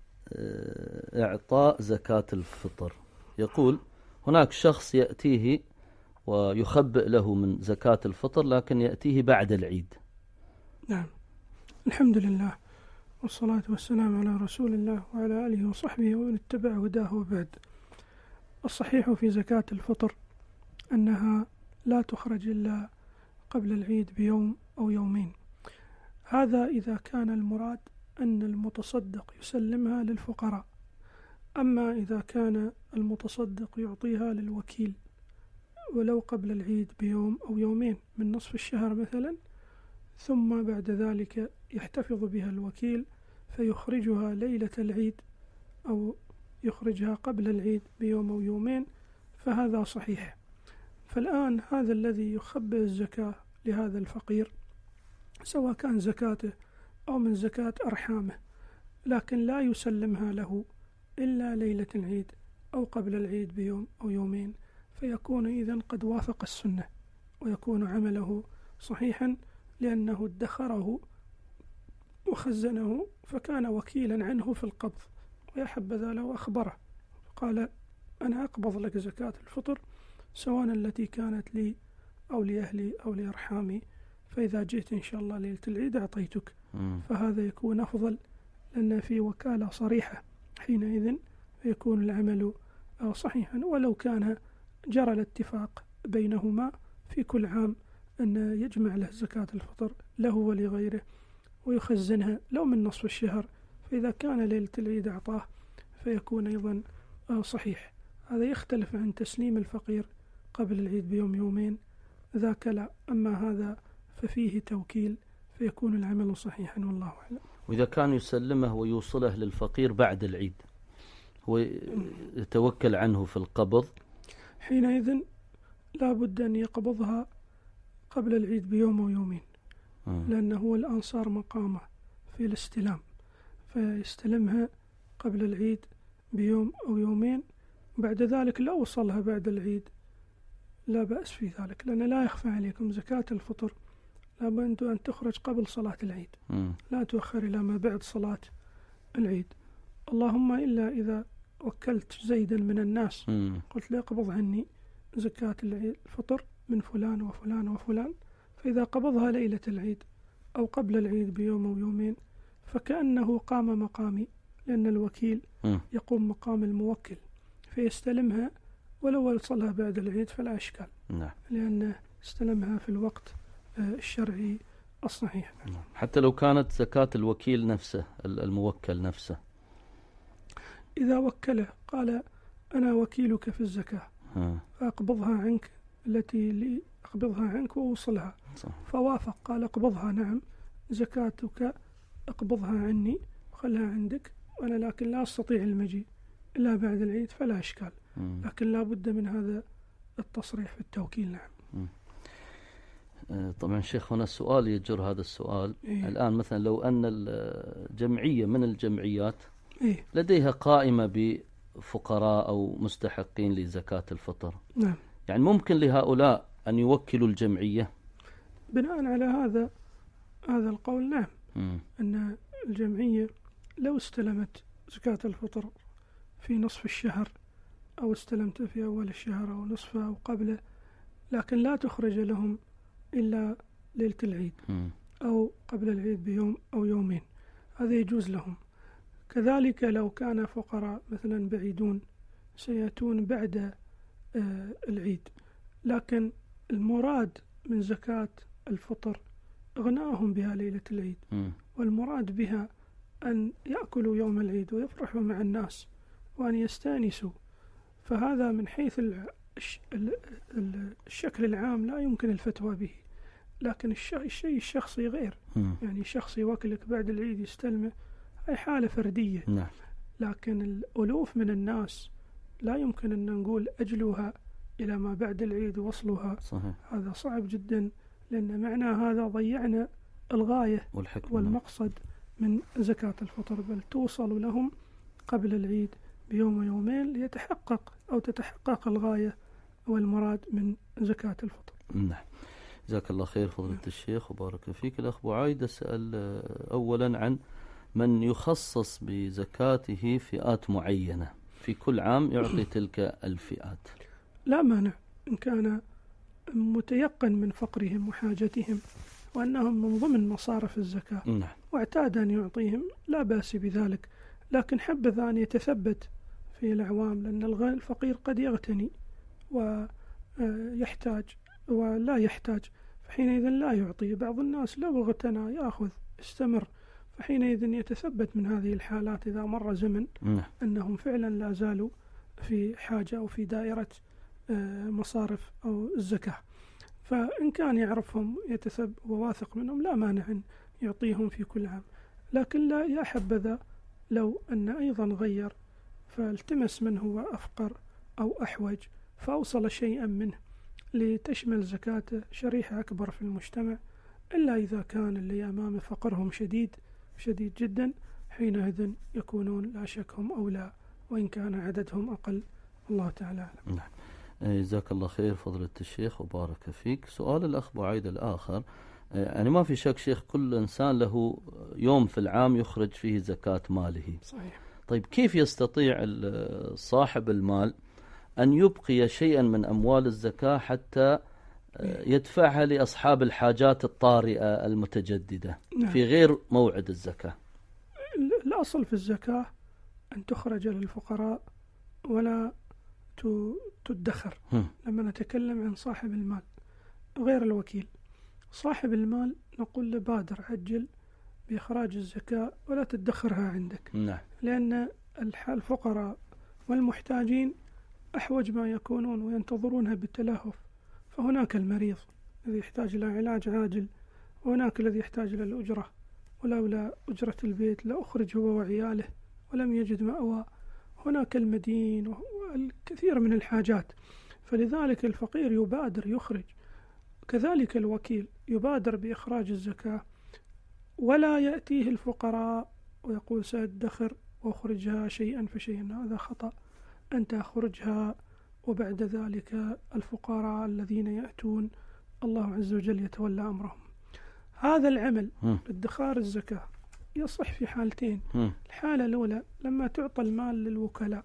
إعطاء زكاة الفطر، يقول هناك شخص يأتيه ويخبئ له من زكاة الفطر لكن يأتيه بعد العيد. نعم، الحمد لله والصلاة والسلام على رسول الله وعلى آله وصحبه ومن اتبع هداه وبعد. الصحيح في زكاة الفطر أنها لا تخرج إلا قبل العيد بيوم أو يومين، هذا إذا كان المراد أن المتصدق يسلمها للفقراء. أما إذا كان المتصدق يعطيها للوكيل ولو قبل العيد بيوم أو يومين من نصف الشهر مثلا، ثم بعد ذلك يحتفظ بها الوكيل فيخرجها ليلة العيد أو يخرجها قبل العيد بيوم أو يومين، فهذا صحيح. فالآن هذا الذي يخبئ الزكاة لهذا الفقير سواء كان زكاته أو من زكاة أرحامه، لكن لا يسلمها له إلا ليلة العيد أو قبل العيد بيوم أو يومين، فيكون إذن قد وافق السنة ويكون عمله صحيحا، لأنه ادخره وخزنه فكان وكيلا عنه في القبض، ويا حبذا لو أخبره قال أنا أقبض لك زكاة الفطر سواء التي كانت لي أو لأهلي أو لأرحامي، فإذا جئت إن شاء الله ليلة العيد أعطيتك. فهذا يكون أفضل لأن في وكالة صريحة، حينئذ يكون العمل صحيحا. ولو كان جرى الاتفاق بينهما في كل عام أن يجمع له زكاة الفطر له ولغيره ويخزنها لو من نصف الشهر، فإذا كان ليلة العيد أعطاه فيكون أيضا صحيح. هذا يختلف عن تسليم الفقير قبل العيد بيوم يومين، ذاك لا. أما هذا ففيه توكيل فيكون العمل صحيحا والله أعلم. وإذا كان يسلمه ويوصله للفقير بعد العيد هو يتوكل عنه في القبض، حينئذ لا بد أن يقبضها قبل العيد بيوم أو يومين، لأنه هو الآن صار مقامه في الاستلام، فيستلمها قبل العيد بيوم أو يومين. بعد ذلك لو وصلها بعد العيد لا بأس في ذلك، لأن لا يخفى عليكم زكاة الفطر لابد أن تخرج قبل صلاة العيد، لا تؤخر إلى ما بعد صلاة العيد. اللهم إلا إذا وكلت زيدا من الناس قلت له اقبض عني زكاة الفطر من فلان وفلان وفلان، فإذا قبضها ليلة العيد أو قبل العيد بيوم أو يومين فكأنه قام مقامي، لأن الوكيل يقوم مقام الموكل فيستلمها، ولو وصلها بعد العيد فلا إشكال، لأنه استلمها في الوقت الشرعي الصحيح. حتى لو كانت زكاة الوكيل نفسه الموكل نفسه، إذا وكله قال أنا وكيلك في الزكاة فأقبضها عنك التي لي أقبضها عنك وأوصلها، فوافق قال أقبضها نعم زكاتك أقبضها عني وخلها عندك، وأنا لكن لا أستطيع المجيء إلا بعد العيد فلا إشكال، لكن لا بد من هذا التصريح في التوكيل. نعم. طبعا شيخ هنا السؤال يجر هذا السؤال. إيه؟ الآن مثلا لو أن الجمعية من الجمعيات إيه؟ لديها قائمة بفقراء أو مستحقين لزكاة الفطر، نعم، يعني ممكن لهؤلاء أن يوكلوا الجمعية بناء على هذا هذا القول؟ نعم. م. أن الجمعية لو استلمت زكاة الفطر في نصف الشهر أو استلمت في أول الشهر أو نصفه أو قبله، لكن لا تخرج لهم إلا ليلة العيد م. أو قبل العيد بيوم أو يومين، هذا يجوز لهم. كذلك لو كان فقراء مثلا بعيدون سيأتون بعد آه العيد، لكن المراد من زكاة الفطر إغناءهم بها ليلة العيد، م. والمراد بها أن يأكلوا يوم العيد ويفرحوا مع الناس وأن يستانسوا، فهذا من حيث الشكل العام لا يمكن الفتوى به، لكن الشيء الشخصي غير. م. يعني شخص يوكلك بعد العيد يستلمه هي حالة فردية. نعم. لكن الألوف من الناس لا يمكن أن نقول أجلوها إلى ما بعد العيد ووصلوها. صحيح. هذا صعب جدا، لأن معنى هذا ضيعنا الغاية والحكمة والمقصد من زكاة الفطر، بل توصل لهم قبل العيد بيوم ويومين ليتحقق أو تتحقق الغاية والمراد من زكاة الفطر. نعم، جزاك الله خير فضيلة الشيخ وبارك فيك. الأخ أبو عايدة سأل أولا عن من يخصص بزكاته فئات معينة في كل عام يعطي تلك الفئات. لا مانع إن كان متيقن من فقرهم وحاجتهم وأنهم من ضمن مصارف الزكاة نعم. واعتاد أن يعطيهم لا بأس بذلك، لكن حبذا أن يتثبت في الأعوام، لأن الفقير قد يغتني ويحتاج ولا يحتاج، فحينئذ لا يعطي. بعض الناس لو اغتنى يأخذ استمر، فحينئذ يتثبت من هذه الحالات إذا مر زمن أنهم فعلا لا زالوا في حاجة أو في دائرة مصارف أو الزكاة. فإن كان يعرفهم يتثب وواثق منهم لا مانع أن يعطيهم في كل عام، لكن لا يا حبذا لو أن أيضا غير فالتمس من هو أفقر أو أحوج فأوصل شيئا منه لتشمل زكاته شريحة أكبر في المجتمع، إلا إذا كان اللي أمامه فقرهم شديد شديد جدا، حينئذ يكونون لا شك هم أولى وإن كان عددهم أقل. الله تعالى أعلم. نعم، جزاك الله خير فضيلة الشيخ وبارك فيك. سؤال الأخ أبو عايدة الآخر، يعني ما في شك شيخ كل إنسان له يوم في العام يخرج فيه زكاة ماله. صحيح. طيب كيف يستطيع صاحب المال أن يبقي شيئا من أموال الزكاة حتى يدفعها لأصحاب الحاجات الطارئة المتجددة نعم. في غير موعد الزكاة؟ الأصل في الزكاة أن تخرج للفقراء ولا تدخر. لما نتكلم عن صاحب المال غير الوكيل، صاحب المال نقول له بادر عجل بإخراج الزكاة ولا تدخرها عندك. نعم. لأن الفقراء والمحتاجين أحوج ما يكونون وينتظرونها بالتلهف، فهناك المريض الذي يحتاج إلى علاج عاجل، وهناك الذي يحتاج إلى الأجرة، ولولا أجرة البيت لا أخرج هو وعياله ولم يجد مأوى، هناك المدين والكثير من الحاجات، فلذلك الفقير يبادر يخرج، كذلك الوكيل يبادر بإخراج الزكاة ولا يأتيه الفقراء ويقول سأدخر وأخرجها شيئا فشيئا، هذا خطأ. أنت أخرجها وبعد ذلك الفقراء الذين يأتون الله عز وجل يتولى أمرهم. هذا العمل ادخار الزكاة يصح في حالتين. الحالة الأولى لما تعطى المال للوكلاء،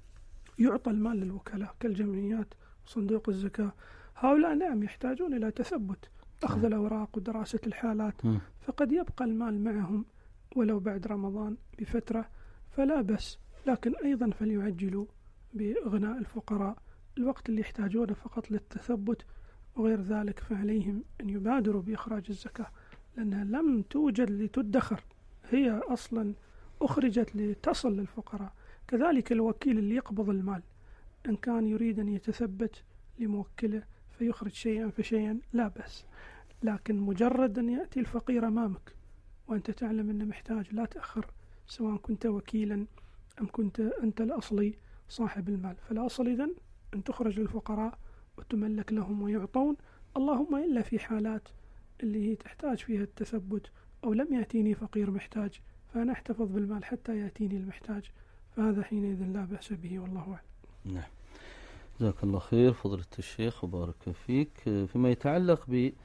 يعطى المال للوكلاء كالجمعيات وصندوق الزكاة، هؤلاء نعم يحتاجون إلى تثبت أخذ الأوراق ودراسة الحالات، فقد يبقى المال معهم ولو بعد رمضان بفترة فلا بس، لكن أيضا فليعجلوا بإغناء الفقراء الوقت اللي يحتاجونه فقط للتثبت، وغير ذلك فعليهم أن يبادروا بإخراج الزكاة لأنها لم توجد لتدخر، هي أصلا أخرجت لتصل للفقراء. كذلك الوكيل اللي يقبض المال إن كان يريد أن يتثبت لموكله فيخرج شيئا فشيئا لا بأس، لكن مجرد أن يأتي الفقير أمامك وأنت تعلم أنه محتاج لا تأخر، سواء كنت وكيلا أم كنت أنت الأصلي صاحب المال، فالأصل إذن أن تخرج للفقراء وتملك لهم ويعطون، اللهم إلا في حالات اللي هي تحتاج فيها التثبت أو لم يأتيني فقير محتاج فأنا أحتفظ بالمال حتى يأتيني المحتاج، فهذا حينئذ لا بأس به والله أعلم. نعم، جزاك الله خير فضيلة الشيخ وبارك فيك. فيما يتعلق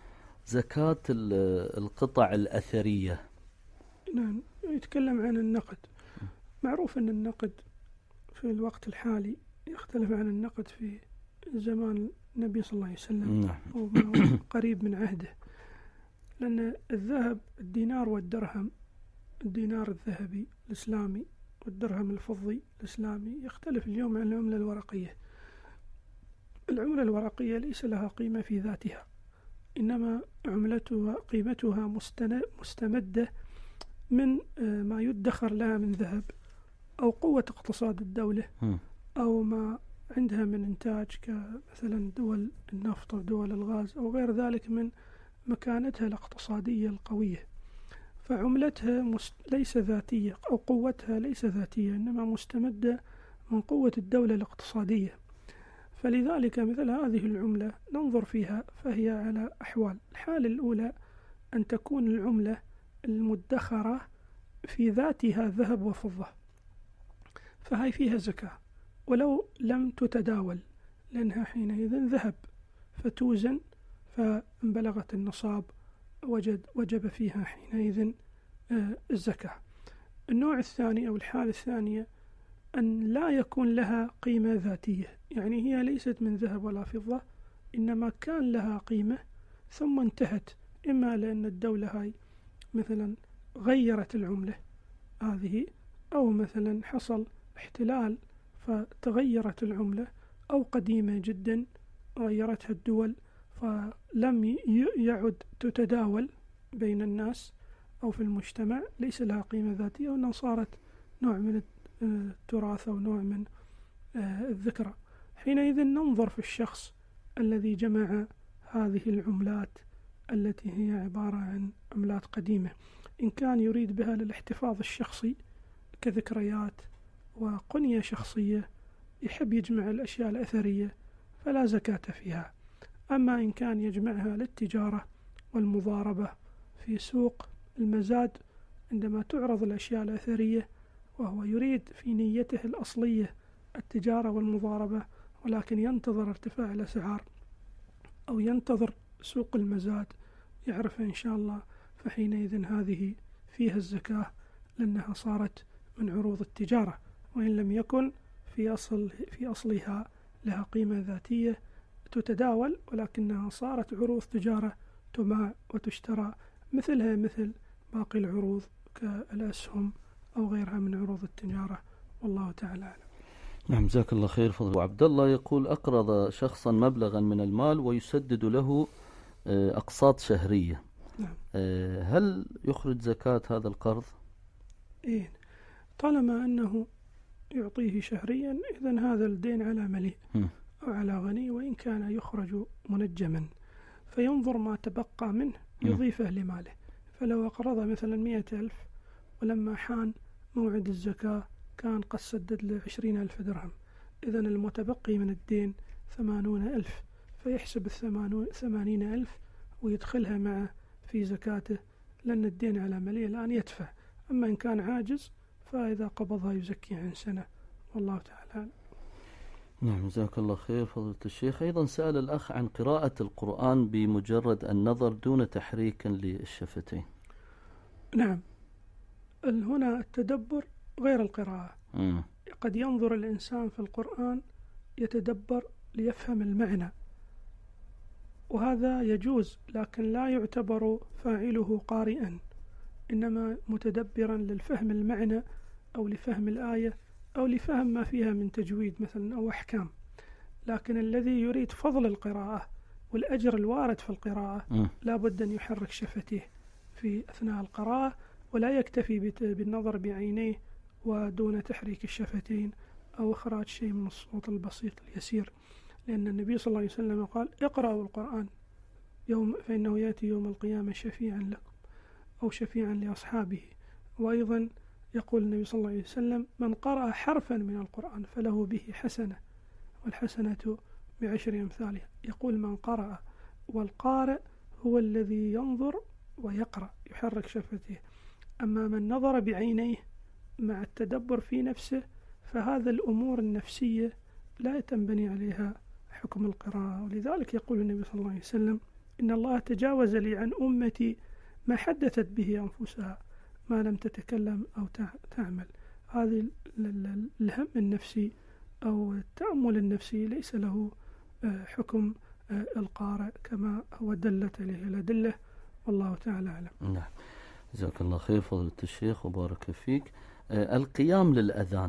بزكاة القطع الأثرية، نعم، يتكلم عن النقد. معروف أن النقد في الوقت الحالي يختلف عن النقد في زمان النبي صلى الله عليه وسلم وما قريب من عهده، لأن الذهب الدينار والدرهم، الدينار الذهبي الإسلامي والدرهم الفضي الإسلامي يختلف اليوم عن العملة الورقية. العملة الورقية ليس لها قيمة في ذاتها، إنما عملتها قيمتها مستمدة من ما يدخر لها من ذهب أو قوة اقتصاد الدولة أو ما عندها من إنتاج كمثلا دول النفط ودول الغاز أو غير ذلك من مكانتها الاقتصادية القوية، فعملتها ليس ذاتية أو قوتها ليس ذاتية، إنما مستمدة من قوة الدولة الاقتصادية. فلذلك مثل هذه العملة ننظر فيها، فهي على أحوال. الحالة الأولى أن تكون العملة المدخرة في ذاتها ذهب وفضة، فهي فيها زكاة ولو لم تتداول، لأنها حينئذ ذهب فتوزن، فإن بلغت النصاب وجد وجب فيها حينئذ الزكاة. النوع الثاني أو الحالة الثانية أن لا يكون لها قيمة ذاتية، يعني هي ليست من ذهب ولا فضة، إنما كان لها قيمة ثم انتهت، إما لأن الدولة هاي مثلا غيرت العملة هذه، أو مثلا حصل احتلال فتغيرت العملة، أو قديمة جدا غيرتها الدول فلم يعد تتداول بين الناس أو في المجتمع، ليس لها قيمة ذاتية، وأنها صارت نوع من التراث أو نوع من الذكرى. حينئذ ننظر في الشخص الذي جمع هذه العملات التي هي عبارة عن عملات قديمة، إن كان يريد بها للاحتفاظ الشخصي كذكريات وقنية شخصية، يحب يجمع الأشياء الأثرية فلا زكاة فيها. أما إن كان يجمعها للتجارة والمضاربة في سوق المزاد عندما تعرض الأشياء الأثرية، وهو يريد في نيته الأصلية التجارة والمضاربة، ولكن ينتظر ارتفاع الأسعار أو ينتظر سوق المزاد يعرف إن شاء الله، فحينئذ هذه فيها الزكاة لأنها صارت من عروض التجارة، وإن لم يكن في أصل في أصلها لها قيمة ذاتية تتداول، ولكنها صارت عروض تجارة تباع وتشترى مثلها مثل باقي العروض كالأسهم أو غيرها من عروض التجارة، والله تعالى أعلم. نعم، جزاك الله خير. فضل عبد الله يقول: أقرض شخصا مبلغا من المال ويسدد له أقساط شهرية، نعم. هل يخرج زكاة هذا القرض؟ إيه، طالما أنه يعطيه شهريا إذن هذا الدين على مليء م. أو على غني، وإن كان يخرج منجما فينظر ما تبقى منه يضيفه م. لماله. فلو أقرض مثلا مئة ألف ولما حان موعد الزكاة كان قد سدد له عشرين ألف درهم، إذن المتبقي من الدين ثمانون ألف، فيحسب الثمانين ألف ويدخلها معه في زكاته، لأن الدين على مليء الآن يدفع. أما إن كان عاجز فإذا قبضها يزكي عن سنة، والله تعالى. نعم، جزاك الله خير فضيلة الشيخ. أيضا سأل الأخ عن قراءة القرآن بمجرد النظر دون تحريك للشفتين. نعم، هنا التدبر غير القراءة. م. قد ينظر الإنسان في القرآن يتدبر ليفهم المعنى، وهذا يجوز، لكن لا يعتبر فاعله قارئا، إنما متدبرا للفهم المعنى أو لفهم الآية أو لفهم ما فيها من تجويد مثلا أو أحكام. لكن الذي يريد فضل القراءة والأجر الوارد في القراءة م. لا بد أن يحرك شفتيه في أثناء القراءة، ولا يكتفي بالنظر بعينيه ودون تحريك الشفتين أو إخراج شيء من الصوت البسيط اليسير، لأن النبي صلى الله عليه وسلم قال: اقرأوا القرآن يوم فإنه يأتي يوم القيامة شفيعا لكم أو شفيعا لأصحابه. وأيضا يقول النبي صلى الله عليه وسلم: من قرأ حرفا من القرآن فله به حسنة، والحسنة بعشر أمثالها. يقول من قرأ، والقارئ هو الذي ينظر ويقرأ يحرك شفتيه. أما من نظر بعينيه مع التدبر في نفسه فهذا الأمور النفسية لا تنبني عليها حكم القراءة. ولذلك يقول النبي صلى الله عليه وسلم: إن الله تجاوز لي عن أمتي ما حدثت به أنفسها ما لم تتكلم أو تعمل. هذه الهم النفسي أو التأمل النفسي ليس له حكم القارئ كما هو دلت عليه الأدلة، والله تعالى أعلم. نعم، جزاك الله خير فضيلة الشيخ وبارك فيك. القيام للأذان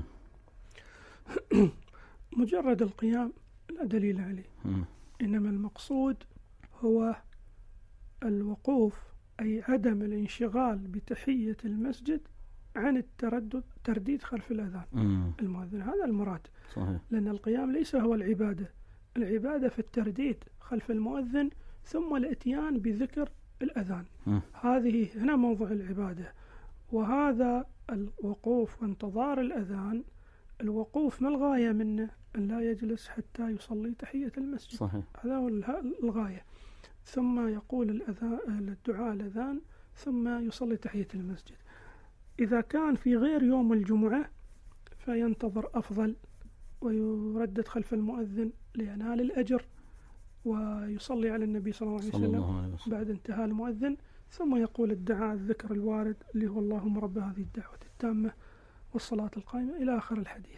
مجرد القيام لا دليل عليه، م. إنما المقصود هو الوقوف، أي عدم الانشغال بتحية المسجد عن التردد ترديد خلف الأذان م. المؤذن، هذا المراد. صحيح. لأن القيام ليس هو العبادة، العبادة في الترديد خلف المؤذن ثم الاتيان بذكر الأذان م. هذه هنا موضع العبادة. وهذا الوقوف وانتظار الأذان، الوقوف ما الغاية منه؟ أن لا يجلس حتى يصلي تحية المسجد. صحيح. هذا هو الغاية. ثم يقول الأذان الدعاء الأذان ثم يصلي تحية المسجد. إذا كان في غير يوم الجمعة فينتظر أفضل ويردد خلف المؤذن لينال الأجر، ويصلي على النبي صلى الله عليه وسلم بعد انتهاء المؤذن، ثم يقول الدعاء الذكر الوارد اللي هو اللهم رب هذه الدعوة التامة والصلاة القائمة إلى آخر الحديث،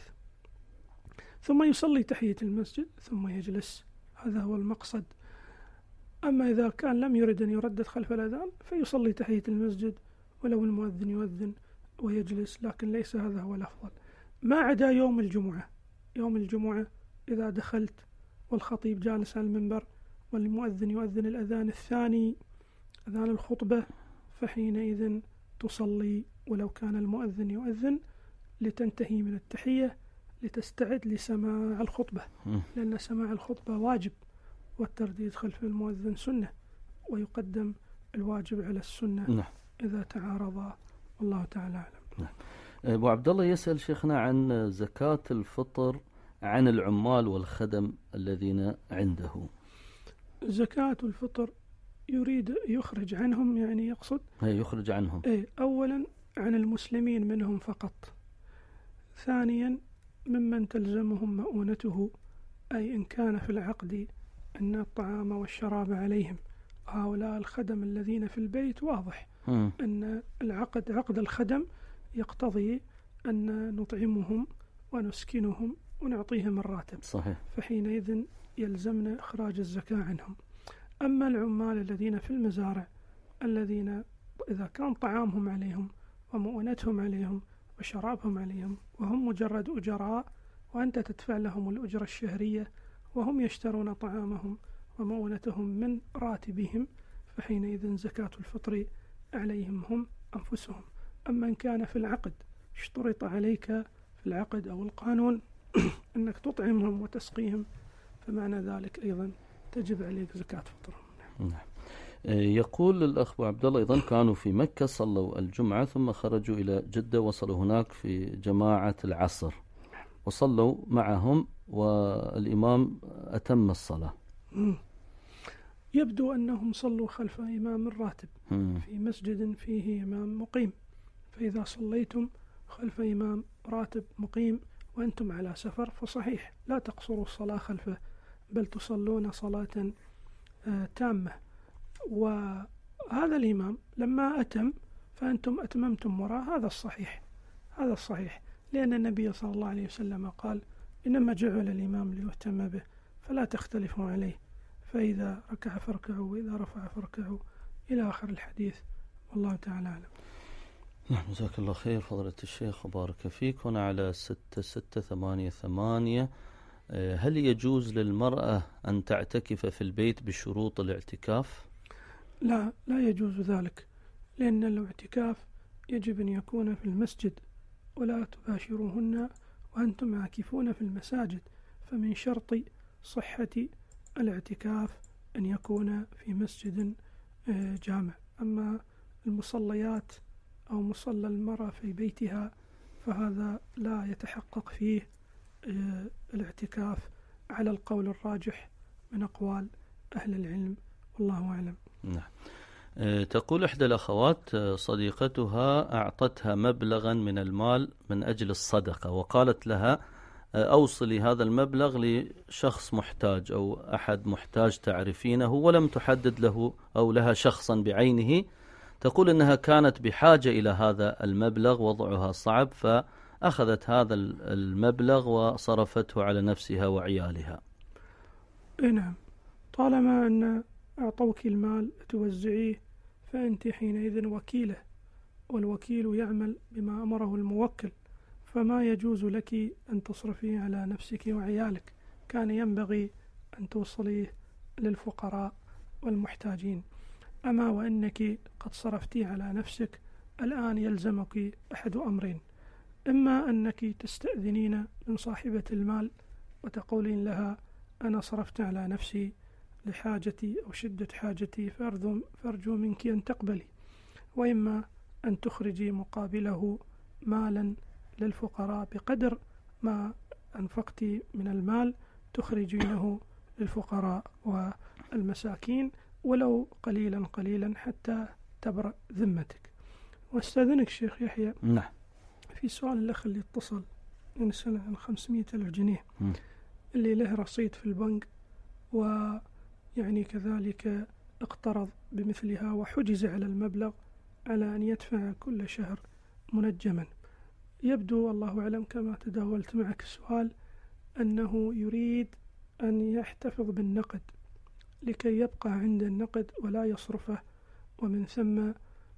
ثم يصلي تحية المسجد ثم يجلس. هذا هو المقصد. أما إذا كان لم يرد أن يردد خلف الأذان فيصلي تحية المسجد ولو المؤذن يؤذن ويجلس، لكن ليس هذا هو الأفضل. ما عدا يوم الجمعة. يوم الجمعة إذا دخلت والخطيب جالس على المنبر والمؤذن يؤذن الأذان الثاني أذان الخطبة، فحينئذ تصلي ولو كان المؤذن يؤذن لتنتهي من التحية لتستعد لسماع الخطبة، لأن سماع الخطبة واجب والترديد خلف المؤذن سنة، ويقدم الواجب على السنة نعم. إذا تعارضا، والله تعالى أعلم. نعم. أبو عبد الله يسأل شيخنا عن زكاة الفطر عن العمال والخدم الذين عنده. زكاة الفطر يريد يخرج عنهم، يعني يقصد هي يخرج عنهم. إيه، أولا عن المسلمين منهم فقط، ثانيا ممن تلزمهم مؤونته، أي إن كان في العقد أن الطعام والشراب عليهم. هؤلاء الخدم الذين في البيت واضح م. أن العقد عقد الخدم يقتضي أن نطعمهم ونسكنهم ونعطيهم الراتب. صحيح. فحينئذ يلزمنا إخراج الزكاة عنهم. أما العمال الذين في المزارع الذين إذا كان طعامهم عليهم ومؤونتهم عليهم وشرابهم عليهم وهم مجرد أجراء وأنت تدفع لهم الأجرة الشهرية وهم يشترون طعامهم ومؤونتهم من راتبهم، فحينئذ زكاة الفطر عليهم هم أنفسهم. أما إن كان في العقد اشترط عليك في العقد أو القانون أنك تطعمهم وتسقيهم، فمعنى ذلك أيضا تجب عليك زكاة فطرهم. نعم. يقول الأخ أبو عبد الله أيضا كانوا في مكة صلوا الجمعة ثم خرجوا إلى جدة، وصلوا هناك في جماعة العصر وصلوا معهم والإمام أتم الصلاة. يبدو أنهم صلوا خلف إمام راتب في مسجد فيه إمام مقيم، فإذا صليتم خلف إمام راتب مقيم وأنتم على سفر فصحيح لا تقصروا الصلاة خلفه، بل تصلون صلاة آه تامة. وهذا الإمام لما أتم فأنتم أتممتم وراء، هذا الصحيح، هذا الصحيح، لأن النبي صلى الله عليه وسلم قال إنما جعل الإمام ليهتم به فلا تختلفوا عليه، فإذا ركع فاركعوا وإذا رفع فاركعوا إلى آخر الحديث، والله تعالى أعلم. نعم، جزاك الله خير فضيلة الشيخ وبارك فيك. هنا على ستة ستة ثمانية ثمانية، هل يجوز للمرأة أن تعتكف في البيت بشروط الاعتكاف؟ لا، لا يجوز ذلك، لأن الاعتكاف يجب أن يكون في المسجد، ولا تباشروهن وأنتم عاكفون في المساجد، فمن شرط صحة الاعتكاف أن يكون في مسجد جامع. أما المصليات أو مصلى المرأة في بيتها فهذا لا يتحقق فيه الاعتكاف على القول الراجح من أقوال أهل العلم، والله أعلم. نعم. تقول إحدى الأخوات صديقتها أعطتها مبلغا من المال من أجل الصدقة، وقالت لها أوصلي هذا المبلغ لشخص محتاج أو أحد محتاج تعرفينه، ولم تحدد له أو لها شخصا بعينه. تقول إنها كانت بحاجة إلى هذا المبلغ، وضعها صعب، فأخذت هذا المبلغ وصرفته على نفسها وعيالها. نعم، طالما أن أعطوك المال توزعيه فأنت حينئذ وكيلة، والوكيل يعمل بما أمره الموكل، فما يجوز لك أن تصرفيه على نفسك وعيالك، كان ينبغي أن توصليه للفقراء والمحتاجين. أما وأنك قد صرفتيه على نفسك، الآن يلزمك أحد أمرين: إما أنك تستأذنين من صاحبة المال وتقولين لها أنا صرفت على نفسي لحاجتي أو شدة حاجتي فأرجو منك أن تقبلي، وإما أن تخرجي مقابله مالا للفقراء بقدر ما أنفقت من المال تخرجينه للفقراء والمساكين ولو قليلا قليلا حتى تبرأ ذمتك. واستاذنك شيخ يحيى نعم في سؤال الأخ اللي اتصل من سنة عن خمسمائة ألف جنيه م. اللي له رصيد في البنك ويعني كذلك اقترض بمثلها وحجز على المبلغ على أن يدفع كل شهر منجما. يبدو الله أعلم كما تداولت معك السؤال أنه يريد أن يحتفظ بالنقد لكي يبقى عند النقد ولا يصرفه ومن ثم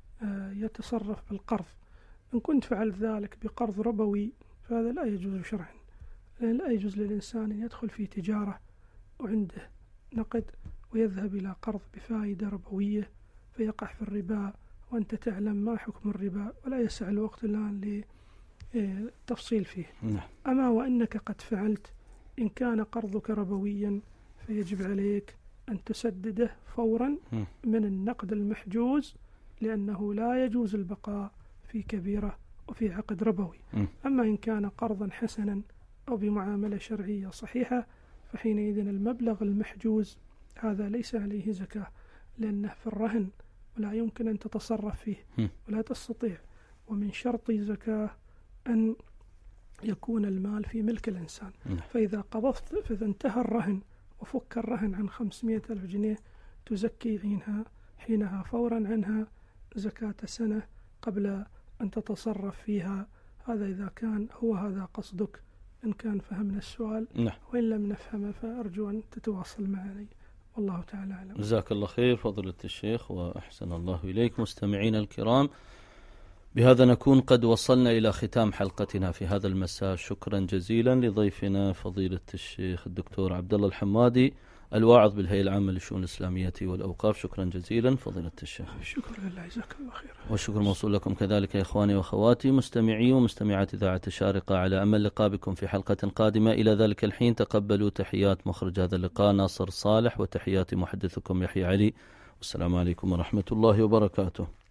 يتصرف بالقرض. إن كنت فعلت ذلك بقرض ربوي فهذا لا يجوز شرعا، لأن لا يجوز للإنسان أن يدخل في تجارة وعنده نقد ويذهب إلى قرض بفائدة ربوية فيقع في الربا، وأنت تعلم ما حكم الربا ولا يسع الوقت الآن للتفصيل فيه. أما وأنك قد فعلت إن كان قرضك ربويا فيجب عليك أن تسدده فورا من النقد المحجوز، لأنه لا يجوز البقاء في كبيرة وفي عقد ربوي. أما إن كان قرضا حسنا أو بمعاملة شرعية صحيحة فحينئذ المبلغ المحجوز هذا ليس عليه زكاة، لأنه في الرهن ولا يمكن أن تتصرف فيه ولا تستطيع. ومن شرط الزكاة أن يكون المال في ملك الإنسان. فإذا قبضت فإذا انتهى الرهن وفك الرهن عن خمسمائة ألف جنيه تزكي عنها حينها فورا عنها زكاة سنة قبل أن تتصرف فيها. هذا إذا كان هو هذا قصدك، إن كان فهمنا السؤال. نعم. وإن لم نفهمه فأرجو أن تتواصل معي، والله تعالى أعلم. جزاك الله خير فضيلة الشيخ وأحسن الله إليك. مستمعينا الكرام، بهذا نكون قد وصلنا إلى ختام حلقتنا في هذا المساء. شكرا جزيلا لضيفنا فضيلة الشيخ الدكتور عبد الله الحمادي الواعظ بالهيئة العامة للشؤون الإسلامية والأوقاف. شكرا جزيلا فضيلة الشيخ. شكرا لله، جزاك الله خير. والشكر موصول لكم كذلك يا إخواني وأخواتي مستمعي ومستمعات إذاعة الشارقة، على أمل لقاء بكم في حلقة قادمة. إلى ذلك الحين تقبلوا تحيات مخرج هذا اللقاء ناصر صالح، وتحيات محدثكم يحيى علي، والسلام عليكم ورحمة الله وبركاته.